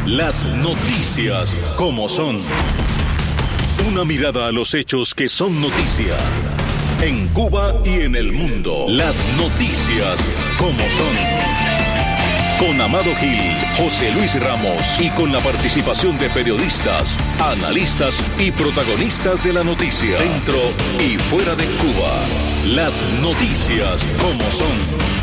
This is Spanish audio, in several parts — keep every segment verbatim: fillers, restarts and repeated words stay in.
Las noticias como son. Una mirada a los hechos que son noticia. En Cuba y en el mundo. Las noticias como son. Con Amado Gil, José Luis Ramos y con la participación de periodistas, analistas y protagonistas de la noticia. Dentro y fuera de Cuba. Las noticias como son.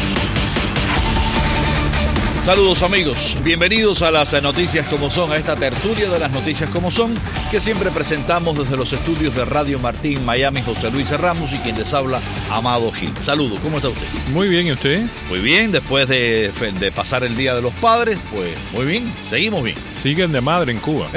Saludos amigos, bienvenidos a las noticias como son, a esta tertulia de las noticias como son, que siempre presentamos desde los estudios de Radio Martín, Miami, José Luis Ramos y quien les habla, Amado Gil. Saludos, ¿cómo está usted? Muy bien, ¿y usted? Muy bien, después de, de pasar el Día de los Padres, pues muy bien, seguimos bien. Siguen de madre en Cuba.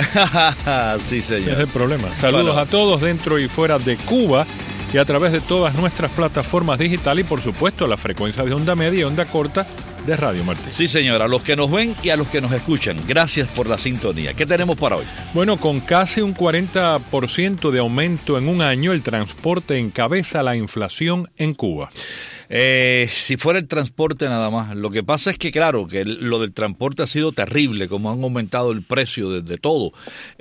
Sí, señor. Ese es el problema. Saludos bueno. a todos dentro y fuera de Cuba y a través de todas nuestras plataformas digitales y por supuesto la frecuencia de onda media y onda corta de Radio Martín. Sí, señor, a los que nos ven y a los que nos escuchan, gracias por la sintonía. ¿Qué tenemos para hoy? Bueno, con casi un cuarenta por ciento de aumento en un año, el transporte encabeza la inflación en Cuba. Eh, si fuera el transporte nada más. Lo que pasa es que, claro, que lo del transporte ha sido terrible, como han aumentado el precio de, de todo.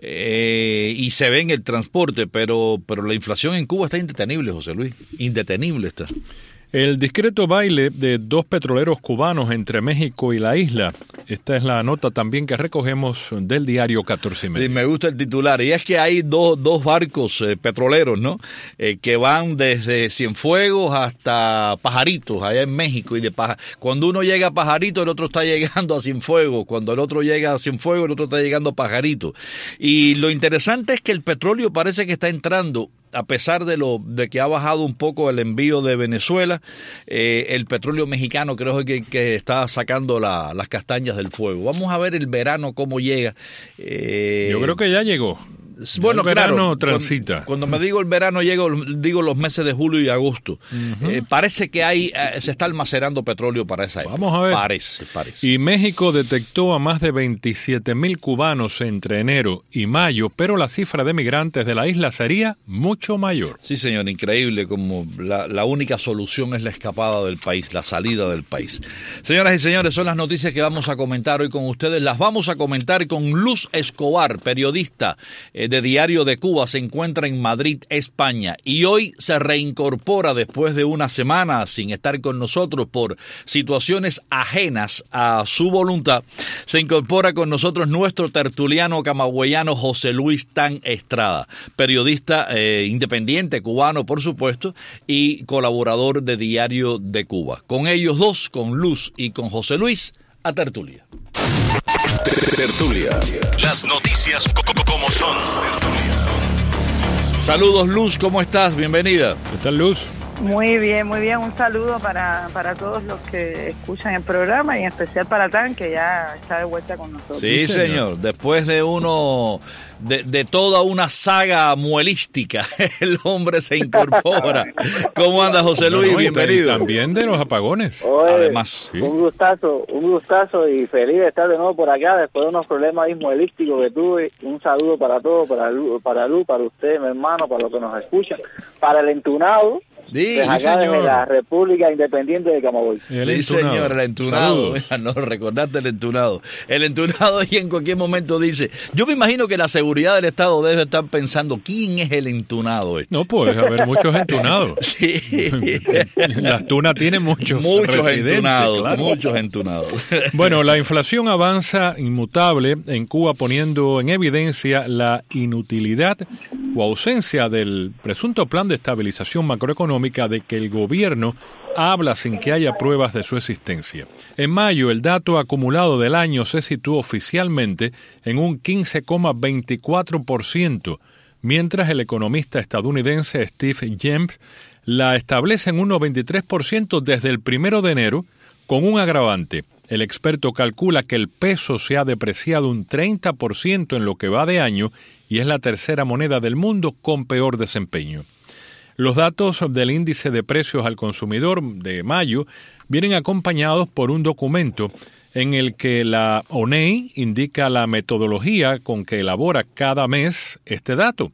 Eh, y se ve en el transporte, pero, pero la inflación en Cuba está indetenible, José Luis. Indetenible está. El discreto baile de dos petroleros cubanos entre México y la isla. Esta es la nota también que recogemos del diario catorce y medio. Sí, me gusta el titular. Y es que hay dos, dos barcos eh, petroleros, ¿no? Eh, que van desde Cienfuegos hasta Pajaritos, allá en México. Y de Paja... Cuando uno llega a Pajaritos, el otro está llegando a Cienfuegos. Cuando el otro llega a Cienfuegos, el otro está llegando a Pajaritos. Y lo interesante es que el petróleo parece que está entrando. A pesar de lo de que ha bajado un poco el envío de Venezuela, eh, el petróleo mexicano creo que, que está sacando la, las castañas del fuego. Vamos a ver el verano cómo llega. Eh, Yo creo que ya llegó. Bueno, el verano claro, transita. Cuando, cuando me digo el verano, llego, digo los meses de julio y agosto. Uh-huh. Eh, parece que hay, eh, se está almacenando petróleo para esa época. Vamos a ver. Parece, parece. Y México detectó a más de veintisiete mil cubanos entre enero y mayo, pero la cifra de migrantes de la isla sería mucho mayor. Sí, señor, increíble como la, la única solución es la escapada del país, la salida del país. Señoras y señores, son las noticias que vamos a comentar hoy con ustedes. Las vamos a comentar con Luz Escobar, periodista eh, de Diario de Cuba, se encuentra en Madrid, España, y hoy se reincorpora después de una semana sin estar con nosotros por situaciones ajenas a su voluntad. Se incorpora con nosotros nuestro tertuliano camagüeyano José Luis Tan Estrada, periodista eh, independiente cubano, por supuesto, y colaborador de Diario de Cuba. Con ellos dos, con Luz y con José Luis, a tertulia. Tertulia. Las noticias como son. Saludos, Luz, ¿cómo estás? Bienvenida. ¿Qué tal, Luz? Muy bien, muy bien. Un saludo para, para todos los que escuchan el programa y en especial para Tan, que ya está de vuelta con nosotros. Sí, señor. señor. Después de uno... De, de toda una saga muelística, el hombre se incorpora. ¿Cómo anda, José Luis? No, no, bienvenido. Y también de los apagones. Oye, además. Sí. Un gustazo, un gustazo y feliz de estar de nuevo por acá después de unos problemas ahí muelísticos que tuve. Un saludo para todos, para Lu, para Lu, para usted, mi hermano, para los que nos escuchan, para el entunado. Sí, desde acá desde la República Independiente de Camagüey. Sí, entunado. Señor, el entunado. Mira, no, recordaste el entunado. El entunado y en cualquier momento dice, yo me imagino que la seguridad del Estado debe estar pensando, ¿quién es el entunado este? No, puede haber muchos entunados. Sí. Las tunas tienen muchos Muchos entunados, claro. muchos entunados. Bueno, la inflación avanza inmutable en Cuba, poniendo en evidencia la inutilidad o ausencia del presunto plan de estabilización macroeconómica de que el gobierno habla sin que haya pruebas de su existencia. En mayo, el dato acumulado del año se situó oficialmente en un quince coma veinticuatro por ciento, mientras el economista estadounidense Steve Jemp la establece en un noventa y tres por ciento desde el primero de enero, con un agravante. El experto calcula que el peso se ha depreciado un treinta por ciento en lo que va de año y es la tercera moneda del mundo con peor desempeño. Los datos del índice de precios al consumidor de mayo vienen acompañados por un documento en el que la O N E I indica la metodología con que elabora cada mes este dato.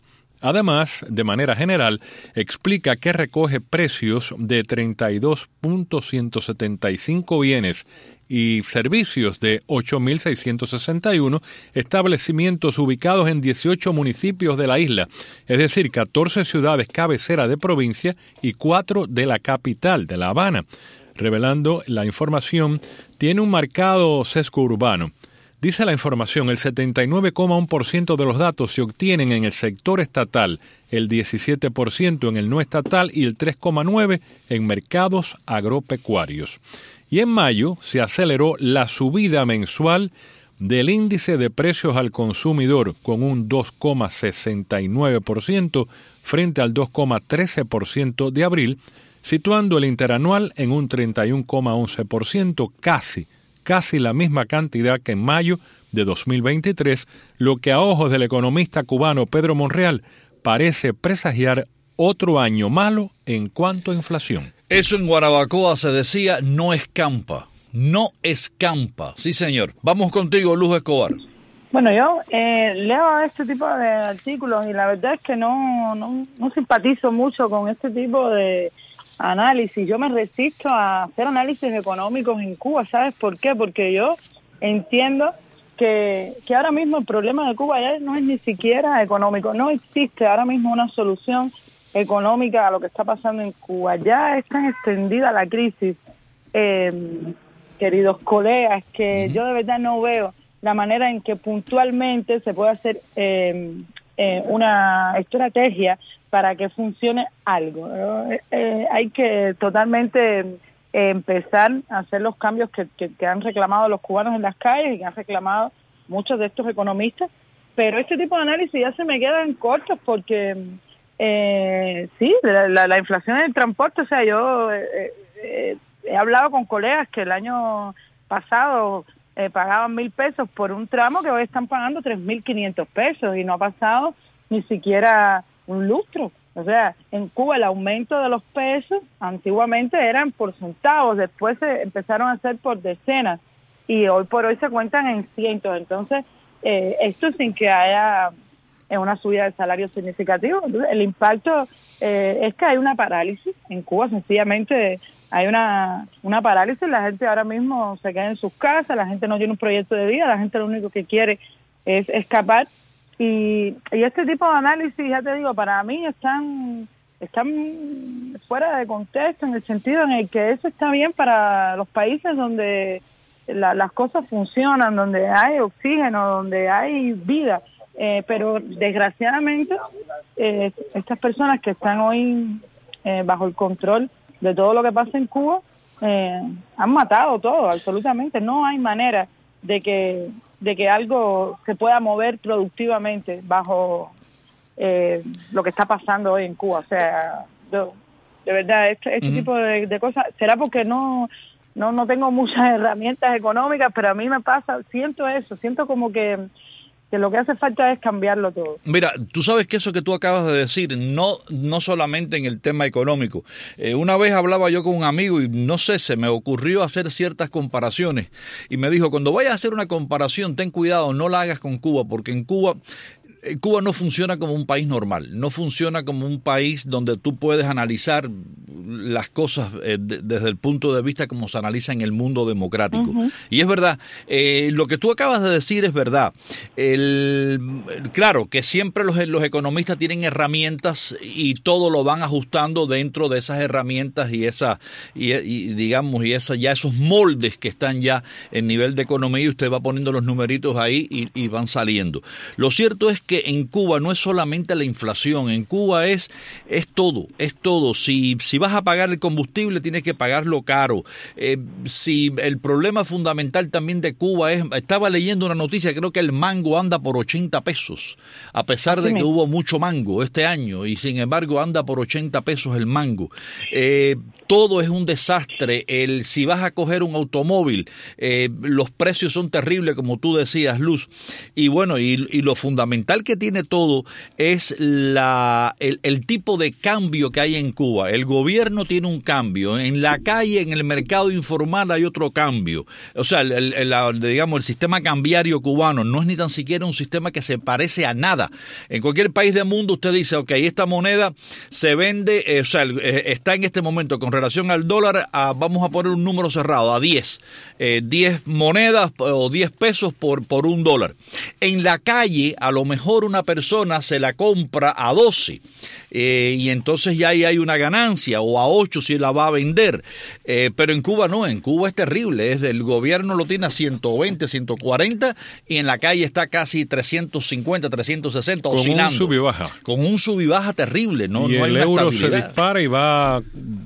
Además, de manera general, explica que recoge precios de treinta y dos mil ciento setenta y cinco bienes y servicios de ocho mil seiscientos sesenta y uno establecimientos ubicados en dieciocho municipios de la isla, es decir, catorce ciudades cabeceras de provincia y cuatro de la capital, de La Habana. Revelando la información, tiene un marcado sesgo urbano. Dice la información, el setenta y nueve coma uno por ciento de los datos se obtienen en el sector estatal, el diecisiete por ciento en el no estatal y el tres coma nueve por ciento en mercados agropecuarios. Y en mayo se aceleró la subida mensual del índice de precios al consumidor con un dos coma sesenta y nueve por ciento frente al dos coma trece por ciento de abril, situando el interanual en un treinta y uno coma once por ciento, casi casi la misma cantidad que en mayo de dos mil veintitrés, lo que a ojos del economista cubano Pedro Monreal parece presagiar otro año malo en cuanto a inflación. Eso en Guanabacoa se decía no escampa, no escampa. Sí, señor. Vamos contigo, Luz Escobar. Bueno, yo eh, leo este tipo de artículos y la verdad es que no, no, no simpatizo mucho con este tipo de análisis. Yo me resisto a hacer análisis económicos en Cuba. ¿Sabes por qué? Porque yo entiendo que, que ahora mismo el problema de Cuba ya no es ni siquiera económico. No existe ahora mismo una solución económica a lo que está pasando en Cuba. Ya es tan extendida la crisis, eh, queridos colegas, que uh-huh. yo de verdad no veo la manera en que puntualmente se puede hacer eh, eh, una estrategia para que funcione algo. Eh, eh, hay que totalmente eh, empezar a hacer los cambios que, que, que han reclamado los cubanos en las calles y que han reclamado muchos de estos economistas, pero este tipo de análisis ya se me quedan cortos porque eh, sí, la, la, la inflación en el transporte, o sea, yo eh, eh, he hablado con colegas que el año pasado eh, pagaban mil pesos por un tramo que hoy están pagando tres mil quinientos pesos y no ha pasado ni siquiera un lustro. O sea, en Cuba el aumento de los pesos antiguamente eran por centavos, después se empezaron a hacer por decenas y hoy por hoy se cuentan en cientos. Entonces, eh, esto sin que haya eh, una subida de salario significativo. Entonces, el impacto eh, es que hay una parálisis en Cuba, sencillamente hay una, una parálisis. La gente ahora mismo se queda en sus casas, la gente no tiene un proyecto de vida, la gente lo único que quiere es escapar. Y, y este tipo de análisis, ya te digo, para mí están están fuera de contexto en el sentido en el que eso está bien para los países donde la, las cosas funcionan, donde hay oxígeno, donde hay vida, eh, pero desgraciadamente eh, estas personas que están hoy eh, bajo el control de todo lo que pasa en Cuba eh, han matado todo, absolutamente. No hay manera de que de que algo se pueda mover productivamente bajo eh, lo que está pasando hoy en Cuba. O sea, yo, de verdad, este, este uh-huh. tipo de, de cosas, será porque no, no no tengo muchas herramientas económicas, pero a mí me pasa, siento eso, siento como que, que lo que hace falta es cambiarlo todo. Mira, tú sabes que eso que tú acabas de decir, no no solamente en el tema económico. Eh, una vez hablaba yo con un amigo y no sé, se me ocurrió hacer ciertas comparaciones y me dijo, cuando vayas a hacer una comparación, ten cuidado, no la hagas con Cuba, porque en Cuba... Cuba no funciona como un país normal, no funciona como un país donde tú puedes analizar las cosas eh, de, desde el punto de vista como se analiza en el mundo democrático. Uh-huh. Y es verdad, eh, lo que tú acabas de decir es verdad. El, claro, que siempre los, los economistas tienen herramientas y todo lo van ajustando dentro de esas herramientas y esa y, y digamos y esa ya esos moldes que están ya en nivel de economía y usted va poniendo los numeritos ahí y, y van saliendo. Lo cierto es que en Cuba no es solamente la inflación, en Cuba es es todo, es todo. Si si vas a pagar el combustible tienes que pagarlo caro. Eh, si el problema fundamental también de Cuba es, estaba leyendo una noticia, creo que el mango anda por ochenta pesos, a pesar de que hubo mucho mango este año y sin embargo anda por ochenta pesos el mango. Eh, todo es un desastre. El si vas a coger un automóvil, eh, los precios son terribles, como tú decías, Luz. Y bueno, y, y lo fundamental que tiene todo es la el, el tipo de cambio que hay en Cuba. El gobierno tiene un cambio. En la calle, en el mercado informal hay otro cambio. O sea, el, el, el, digamos, el sistema cambiario cubano no es ni tan siquiera un sistema que se parece a nada. En cualquier país del mundo usted dice, ok, esta moneda se vende, eh, o sea, eh, está en este momento con relación al dólar, a, vamos a poner un número cerrado, a diez. Eh, diez monedas o diez pesos por, por un dólar. En la calle, a lo mejor una persona se la compra a doce. Eh, y entonces ya ahí hay una ganancia, o a ocho si la va a vender. Eh, pero en Cuba no, en Cuba es terrible. Es el gobierno lo tiene a ciento veinte, ciento cuarenta y en la calle está casi trescientos cincuenta, trescientos sesenta, con oscilando. Un sub y baja. Con un sub y baja terrible. No, y no hay el una euro estabilidad. Se dispara y va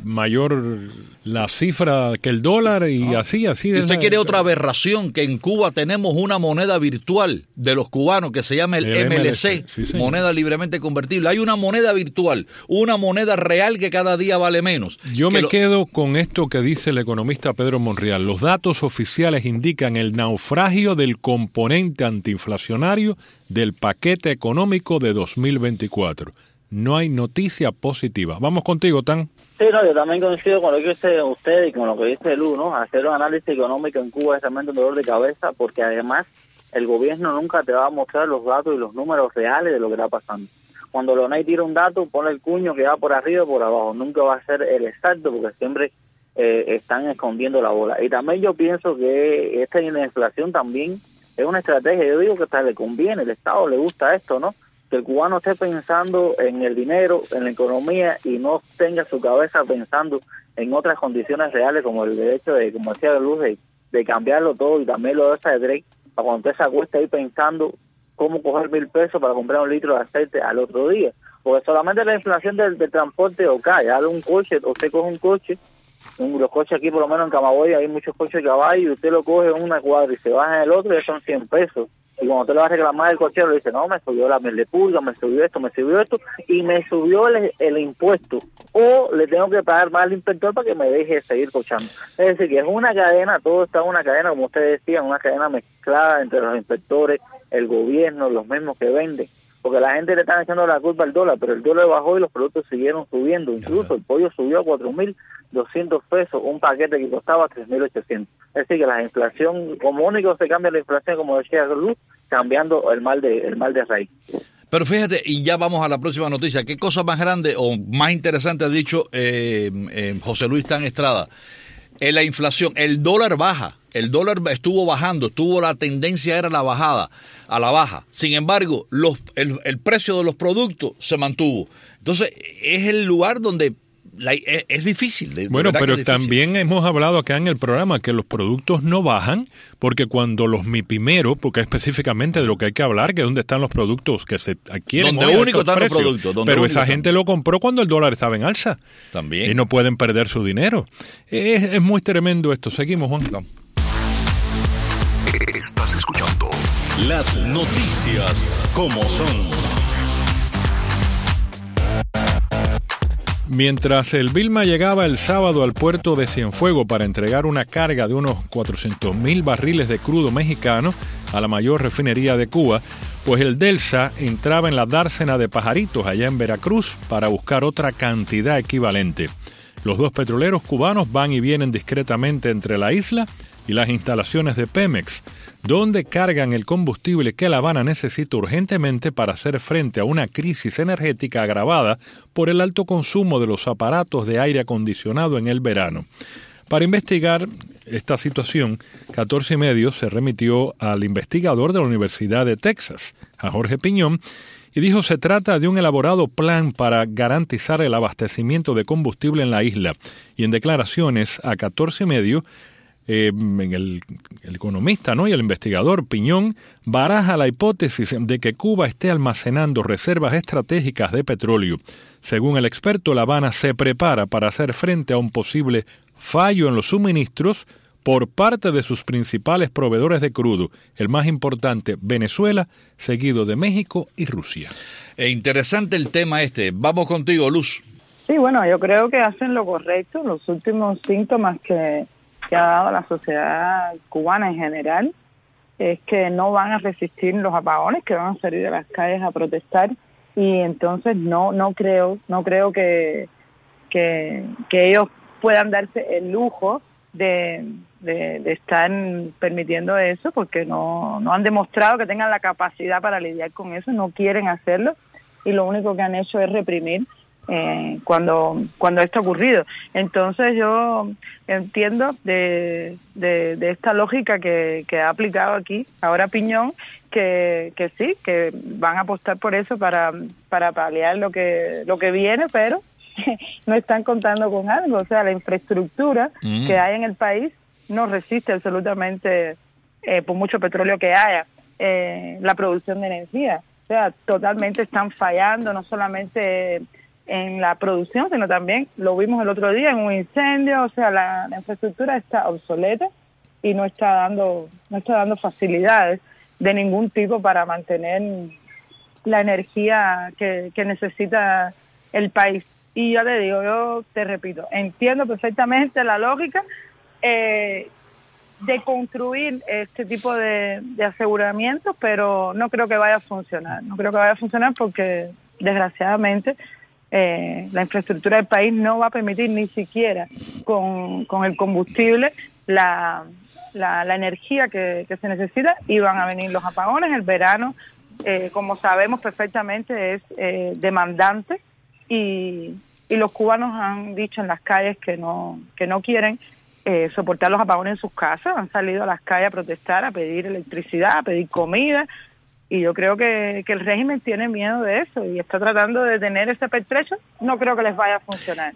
mayor la cifra que el dólar y ah. así, así. ¿Y usted la, quiere otra aberración? Que en Cuba tenemos una moneda virtual de los cubanos que se llama el, el M L C, M L C sí, moneda libremente convertible. Hay una moneda virtual, una moneda real que cada día vale menos. Yo me lo... quedo con esto que dice el economista Pedro Monreal. Los datos oficiales indican el naufragio del componente antiinflacionario del paquete económico de dos mil veinticuatro. No hay noticia positiva. Vamos contigo, Tan. Sí, no, yo también coincido con lo que dice usted y con lo que dice Lu, ¿no? Hacer un análisis económico en Cuba es realmente un dolor de cabeza, porque además el gobierno nunca te va a mostrar los datos y los números reales de lo que está pasando. Cuando Leonel tira un dato, pone el cuño que va por arriba o por abajo. Nunca va a ser el exacto, porque siempre eh, están escondiendo la bola. Y también yo pienso que esta inflación también es una estrategia. Yo digo que hasta le conviene, el Estado le gusta esto, ¿no? Que el cubano esté pensando en el dinero, en la economía, y no tenga su cabeza pensando en otras condiciones reales, como el derecho de, como decía Luz, de, de cambiarlo todo, y también lo de esa de Drake, para cuando usted se acuesta ahí pensando cómo coger mil pesos para comprar un litro de aceite al otro día. Porque solamente la inflación del, del transporte o cae, dale un coche, usted coge un coche, un, los coches aquí por lo menos en Camagüey hay muchos coches de caballo, y usted lo coge en una cuadra y se baja en el otro, y ya son cien pesos. Y cuando usted le va a reclamar el cochero, le dice, no, me subió la miel de pulga, me subió esto, me subió esto, y me subió el, el impuesto. O le tengo que pagar más al inspector para que me deje seguir cochando. Es decir, que es una cadena, todo está en una cadena, como usted decía, una cadena mezclada entre los inspectores, el gobierno, los mismos que venden. Porque la gente le está echando la culpa al dólar, pero el dólar bajó y los productos siguieron subiendo. Incluso el pollo subió a cuatro mil doscientos pesos, un paquete que costaba tres mil ochocientos. Es decir, que la inflación, como único se cambia la inflación, como decía Luz, cambiando el mal de el mal de raíz. Pero fíjate, y ya vamos a la próxima noticia, ¿qué cosa más grande o más interesante ha dicho eh, eh, José Luis Tan Estrada? En la inflación, el dólar baja, el dólar estuvo bajando, estuvo la tendencia era la bajada, a la baja. Sin embargo, los, el, el precio de los productos se mantuvo. Entonces, es el lugar donde la, es, es difícil. De, bueno, de pero es difícil. También hemos hablado acá en el programa que los productos no bajan, porque cuando los MIPIMEROS, porque específicamente de lo que hay que hablar, que es donde están los productos que se adquieren. Donde único están los productos. Donde pero esa están. gente lo compró cuando el dólar estaba en alza. También. Y no pueden perder su dinero. Es, es muy tremendo esto. Seguimos, Juan. No. Estás escuchando las noticias como son. Mientras el Vilma llegaba el sábado al puerto de Cienfuegos para entregar una carga de unos cuatrocientos mil barriles de crudo mexicano a la mayor refinería de Cuba, pues el Delsa entraba en la dársena de Pajaritos allá en Veracruz para buscar otra cantidad equivalente. Los dos petroleros cubanos van y vienen discretamente entre la isla y las instalaciones de Pemex, donde cargan el combustible que La Habana necesita urgentemente para hacer frente a una crisis energética agravada por el alto consumo de los aparatos de aire acondicionado en el verano. Para investigar esta situación, catorce y medio se remitió al investigador de la Universidad de Texas, a Jorge Piñón, y dijo se trata de un elaborado plan para garantizar el abastecimiento de combustible en la isla. Y en declaraciones a catorce y medio, Eh, el, el economista, ¿no? y el investigador Piñón baraja la hipótesis de que Cuba esté almacenando reservas estratégicas de petróleo. Según el experto, La Habana se prepara para hacer frente a un posible fallo en los suministros por parte de sus principales proveedores de crudo, el más importante, Venezuela, seguido de México y Rusia. E interesante el tema este. Vamos contigo, Luz. Sí, bueno, yo creo que hacen lo correcto. Los últimos síntomas que que ha dado la sociedad cubana en general es que no van a resistir los apagones, que van a salir a las calles a protestar, y entonces no no creo no creo que que, que ellos puedan darse el lujo de, de, de estar permitiendo eso, porque no, no han demostrado que tengan la capacidad para lidiar con eso, no quieren hacerlo, y lo único que han hecho es reprimir eh, cuando cuando esto ha ocurrido. Entonces yo entiendo de, de, de esta lógica que, que ha aplicado aquí ahora Piñón, que, que sí, que van a apostar por eso para, para paliar lo que, lo que viene, pero no están contando con algo. O sea, la infraestructura mm. que hay en el país no resiste absolutamente, eh, por mucho petróleo que haya, eh, la producción de energía. O sea, totalmente están fallando, no solamente en la producción, sino también, lo vimos el otro día, en un incendio. O sea, la, la infraestructura está obsoleta y no está dando no está dando facilidades de ningún tipo para mantener la energía que, que necesita el país. Y yo te digo, yo te repito, entiendo perfectamente la lógica eh, de construir este tipo de, de aseguramientos, pero no creo que vaya a funcionar. No creo que vaya a funcionar porque, desgraciadamente, eh, la infraestructura del país no va a permitir ni siquiera con, con el combustible la, la, la energía que, que se necesita, y van a venir los apagones. El verano, eh, como sabemos perfectamente, es eh, demandante. Y, y los cubanos han dicho en las calles que no que no quieren eh, soportar los apagones en sus casas, han salido a las calles a protestar, a pedir electricidad, a pedir comida, y yo creo que, que el régimen tiene miedo de eso y está tratando de tener ese pertrecho. No creo que les vaya a funcionar.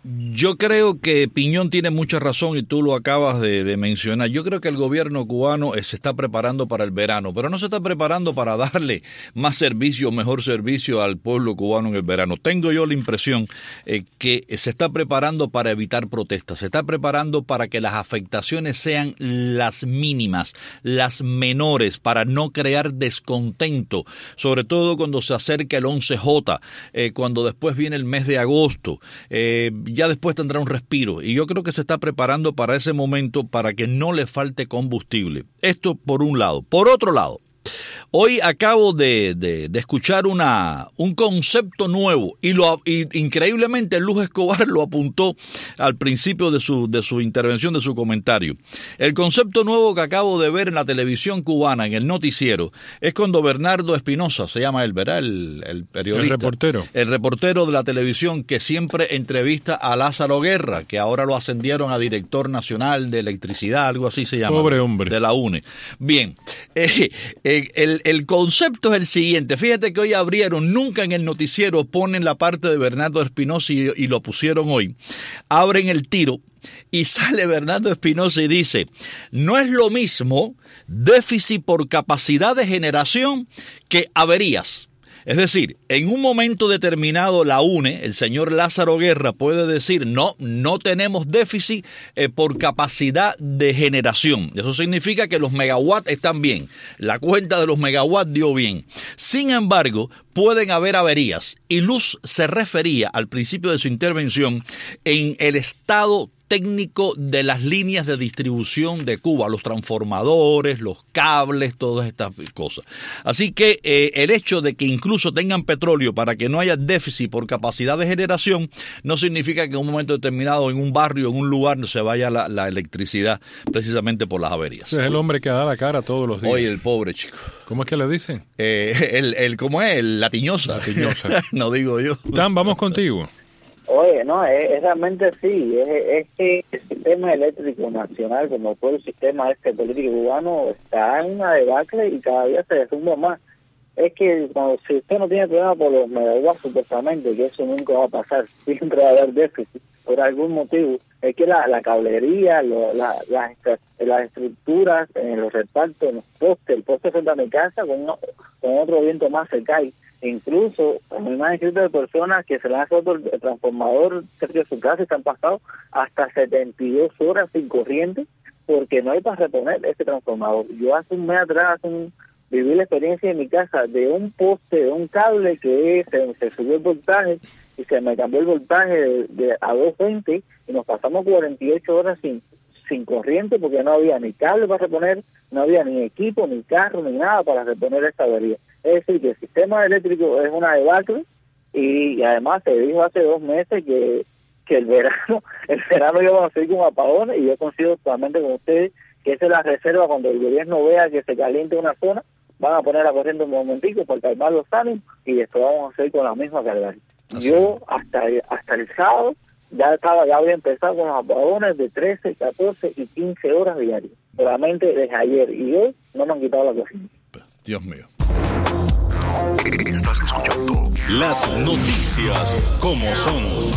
Yo creo que Piñón tiene mucha razón y tú lo acabas de, de mencionar. Yo creo que el gobierno cubano se está preparando para el verano, pero no se está preparando para darle más servicio, mejor servicio al pueblo cubano en el verano. Tengo yo la impresión eh, que se está preparando para evitar protestas, se está preparando para que las afectaciones sean las mínimas, las menores, para no crear descontento, sobre todo cuando se acerca el once jota, eh, cuando después viene el mes de agosto. Eh, ya después tendrá un respiro, y yo creo que se está preparando para ese momento, para que no le falte combustible. Esto por un lado. Por otro lado, hoy acabo de, de, de escuchar una un concepto nuevo, y lo y, increíblemente Luz Escobar lo apuntó al principio de su de su intervención, de su comentario. El concepto nuevo que acabo de ver en la televisión cubana, en el noticiero, es cuando Bernardo Espinosa, se llama él, ¿verdad? El, el periodista. El reportero. El reportero de la televisión, que siempre entrevista a Lázaro Guerra, que ahora lo ascendieron a director nacional de electricidad, algo así se llama. Pobre hombre. De la U N E. Bien, eh, eh, el El concepto es el siguiente. Fíjate que hoy abrieron, nunca en el noticiero ponen la parte de Bernardo Espinosa, y, y lo pusieron hoy. Abren el tiro y sale Bernardo Espinosa y dice: no es lo mismo déficit por capacidad de generación que averías. Es decir, en un momento determinado la U N E, el señor Lázaro Guerra, puede decir: no, no tenemos déficit eh, por capacidad de generación. Eso significa que los megawatts están bien, la cuenta de los megawatts dio bien. Sin embargo, pueden haber averías, y Luz se refería al principio de su intervención en el estado técnico de las líneas de distribución de Cuba, los transformadores, los cables, todas estas cosas. Así que eh, el hecho de que incluso tengan petróleo para que no haya déficit por capacidad de generación no significa que en un momento determinado, en un barrio, en un lugar, no se vaya la, la electricidad, precisamente por las averías. Ese es el hombre que da la cara todos los días. Oye, el pobre chico. ¿Cómo es que le dicen? Eh, el, el, ¿Cómo es? El latiñosa. Latiñosa. No digo yo. Tan, vamos contigo. Oye, no, es, es realmente sí, es, es que el sistema eléctrico nacional, como todo el sistema este político cubano, está en una debacle y cada día se derrumba más. Es que cuando, si usted no tiene problema por los megawatts, supuestamente, que eso nunca va a pasar, siempre va a haber déficit por algún motivo. Es que la, la cablería, lo, la, las, las estructuras, en los repartos, en los postes, el poste frente a mi casa, con, uno, con otro viento más se cae. Incluso me han escrito de personas que se le ha roto el transformador cerca de su casa y se han pasado hasta setenta y dos horas sin corriente porque no hay para reponer ese transformador. Yo hace un mes atrás hace un, viví la experiencia en mi casa de un poste, de un cable que se, se subió el voltaje y se me cambió el voltaje de, de a doscientos veinte y nos pasamos cuarenta y ocho horas sin sin corriente porque no había ni cable para reponer, no había ni equipo, ni carro, ni nada para reponer esta avería. Es decir, que el sistema eléctrico es una debacle y, y además se dijo hace dos meses que, que el verano el verano íbamos a seguir con apagones, y yo coincido totalmente con ustedes que esa es la reserva. Cuando el gobierno vea que se caliente una zona, van a poner la corriente un momentico para calmar los ánimos y después vamos a seguir con la misma carga. Yo hasta, hasta el sábado ya estaba ya había empezado con los apagones de trece, catorce y quince horas diarias. Solamente desde ayer y hoy no me han quitado la corriente. Dios mío. Estás escuchando las noticias como son.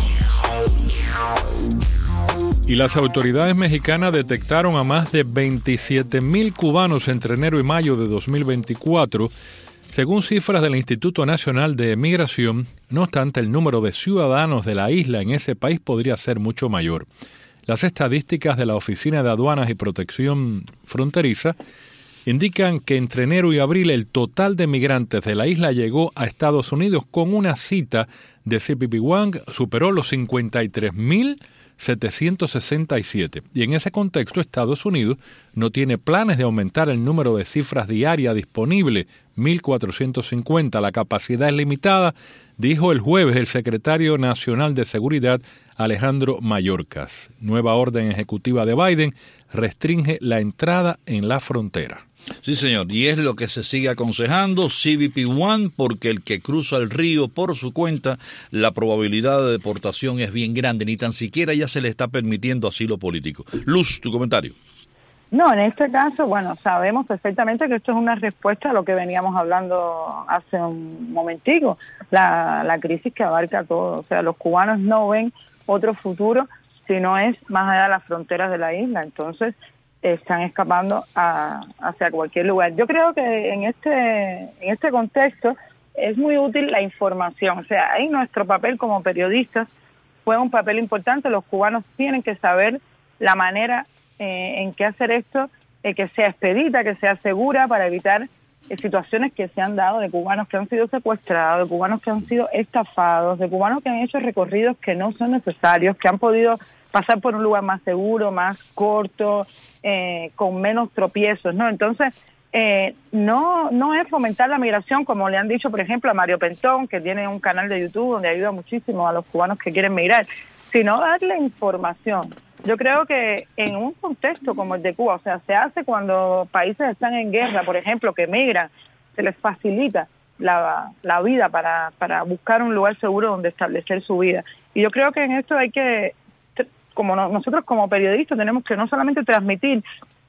Y las autoridades mexicanas detectaron a más de veintisiete mil cubanos entre enero y mayo de dos mil veinticuatro, según cifras del Instituto Nacional de Migración. No obstante, el número de ciudadanos de la isla en ese país podría ser mucho mayor. Las estadísticas de la Oficina de Aduanas y Protección Fronteriza indican que entre enero y abril el total de migrantes de la isla llegó a Estados Unidos con una cita de C B P One, superó los cincuenta y tres mil setecientos sesenta y siete. Y en ese contexto, Estados Unidos no tiene planes de aumentar el número de cifras diarias disponibles, mil cuatrocientos cincuenta. La capacidad es limitada, dijo el jueves el secretario nacional de Seguridad, Alejandro Mayorkas. Nueva orden ejecutiva de Biden restringe la entrada en la frontera. Sí, señor, y es lo que se sigue aconsejando, C B P One, porque el que cruza el río por su cuenta, la probabilidad de deportación es bien grande, ni tan siquiera ya se le está permitiendo asilo político. Luz, tu comentario. No, en este caso, bueno, sabemos perfectamente que esto es una respuesta a lo que veníamos hablando hace un momentico, la, la crisis que abarca todo. O sea, los cubanos no ven otro futuro si no es más allá de las fronteras de la isla. Entonces, están escapando a, hacia cualquier lugar. Yo creo que en este en este contexto es muy útil la información. O sea, ahí nuestro papel como periodistas fue un papel importante. Los cubanos tienen que saber la manera eh, en que hacer esto, eh, que sea expedita, que sea segura, para evitar eh, situaciones que se han dado de cubanos que han sido secuestrados, de cubanos que han sido estafados, de cubanos que han hecho recorridos que no son necesarios, que han podido pasar por un lugar más seguro, más corto, eh, con menos tropiezos, ¿no? Entonces, eh, no no es fomentar la migración, como le han dicho, por ejemplo, a Mario Pentón, que tiene un canal de YouTube donde ayuda muchísimo a los cubanos que quieren migrar, sino darle información. Yo creo que en un contexto como el de Cuba, o sea, se hace cuando países están en guerra, por ejemplo, que migran, se les facilita la, la vida para, para buscar un lugar seguro donde establecer su vida. Y yo creo que en esto hay que, como no, nosotros como periodistas tenemos que no solamente transmitir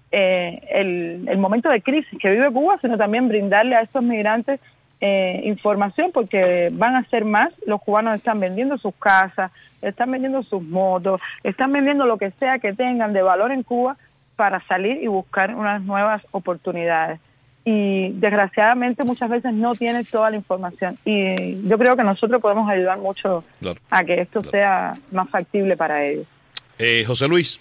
eh, el, el momento de crisis que vive Cuba, sino también brindarle a estos migrantes eh, información, porque van a ser más. Los cubanos están vendiendo sus casas, están vendiendo sus motos, están vendiendo lo que sea que tengan de valor en Cuba para salir y buscar unas nuevas oportunidades. Y desgraciadamente muchas veces no tienen toda la información, y yo creo que nosotros podemos ayudar mucho claro, a que esto claro. sea más factible para ellos. Eh, José Luis.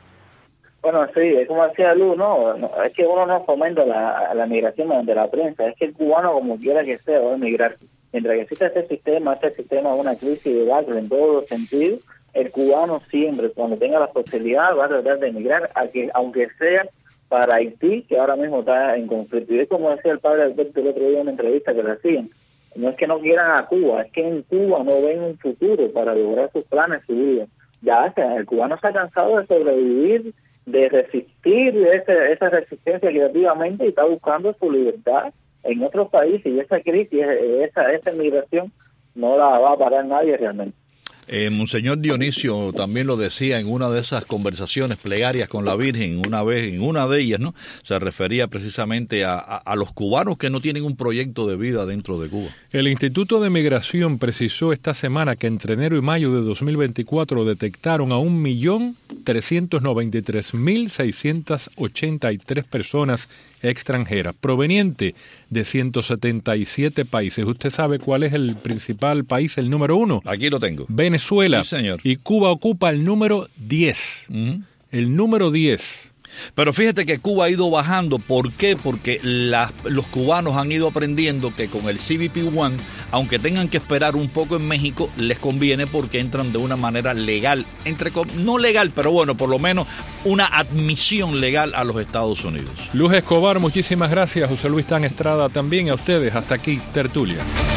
Bueno, sí, es como decía Luz, no, no, es que uno no fomenta la, la migración mediante la prensa, es que el cubano, como quiera que sea, va a emigrar. Mientras que exista este sistema, este sistema es una crisis de base en todos los sentidos, el cubano siempre, cuando tenga la posibilidad, va a tratar de emigrar, a que, aunque sea para Haití, que ahora mismo está en conflicto. Y es como decía el padre Alberto el otro día en una entrevista que le hacían, no es que no quieran a Cuba, es que en Cuba no ven un futuro para lograr sus planes, su vida. Ya el cubano está cansado de sobrevivir, de resistir ese, esa resistencia creativamente, y está buscando su libertad en otros países, y esa crisis, esa, esa migración no la va a parar nadie realmente. Eh, Monseñor Dionisio también lo decía en una de esas conversaciones plegarias con la Virgen, una vez, en una de ellas, ¿no? Se refería precisamente a, a, a los cubanos que no tienen un proyecto de vida dentro de Cuba. El Instituto de Migración precisó esta semana que entre enero y mayo de dos mil veinticuatro detectaron a un millón trescientos noventa y tres mil seiscientos ochenta y tres personas extranjeras, provenientes de ciento setenta y siete países. ¿Usted sabe cuál es el principal país, el número uno? Aquí lo tengo. Venezuela. Sí, señor. Y Cuba ocupa el número diez. Uh-huh. El número diez. Pero fíjate que Cuba ha ido bajando. ¿Por qué? Porque las, los cubanos han ido aprendiendo que con el C B P One, aunque tengan que esperar un poco en México, les conviene porque entran de una manera legal, entre no legal, pero bueno, por lo menos una admisión legal a los Estados Unidos. Luz Escobar, muchísimas gracias. José Luis Tan Estrada también, a ustedes. Hasta aquí, Tertulia.